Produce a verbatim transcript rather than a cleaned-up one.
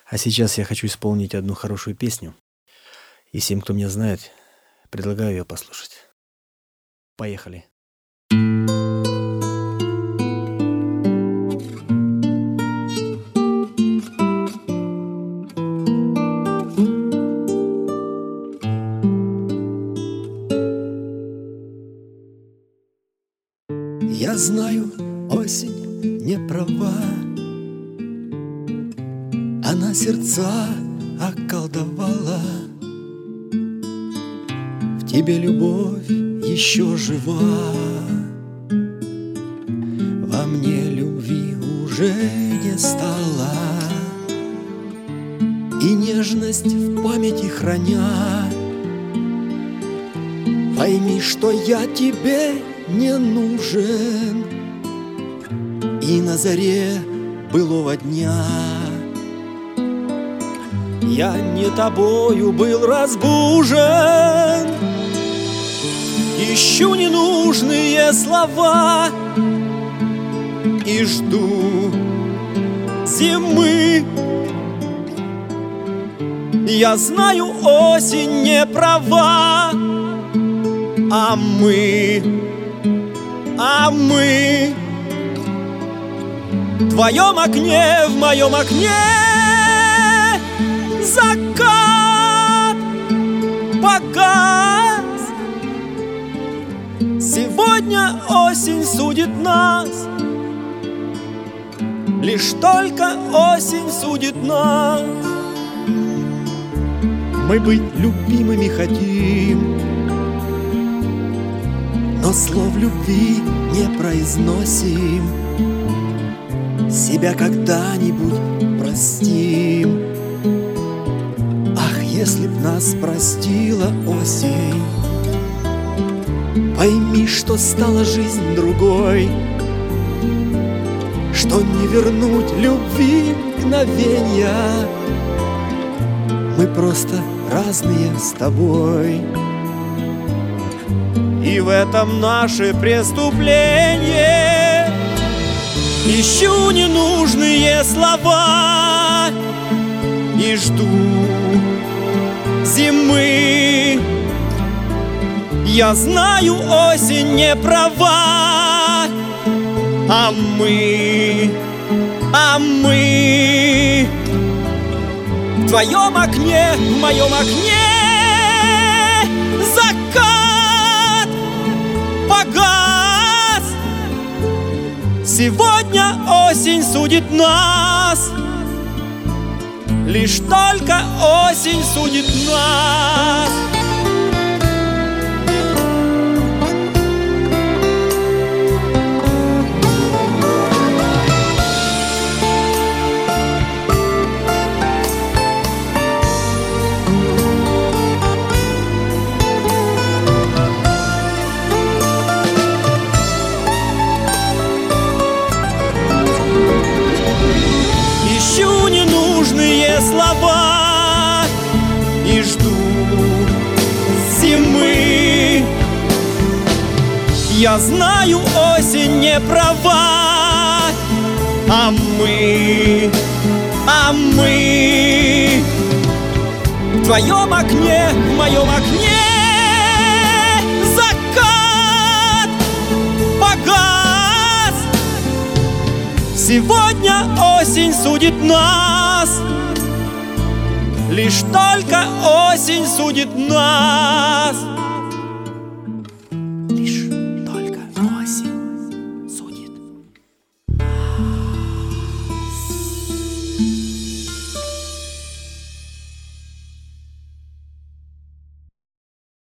А сейчас я хочу исполнить одну хорошую песню. И всем, кто меня знает, предлагаю ее послушать. Поехали. Я знаю, осень не права, она сердца околдовала. В тебе любовь еще жива, во мне любви уже не стало. И нежность в памяти храня, пойми, что я тебе не нужен. И на заре былого дня я не тобою был разбужен. Ищу ненужные слова и жду зимы. Я знаю, осень не права, а мы, а мы в твоем окне, в моем окне закат погас. Сегодня осень судит нас, лишь только осень судит нас. Мы быть любимыми хотим, но слов любви не произносим. Себя когда-нибудь простим. Ах, если б нас простила осень, пойми, что стала жизнь другой, что не вернуть любви мгновенья. Мы просто разные с тобой, и в этом наше преступление. Ищу ненужные слова и жду зимы. Я знаю, осень не права, а мы, а мы в твоем окне, в моем окне закат погас. Сегодня осень судит нас, лишь только осень судит нас. Ищу ненужные слова и жду зимы. Я знаю, осень не права, а мы, а мы в твоем окне, в моем окне закат погас. Сегодня осень судит нас, лишь только осень судит нас.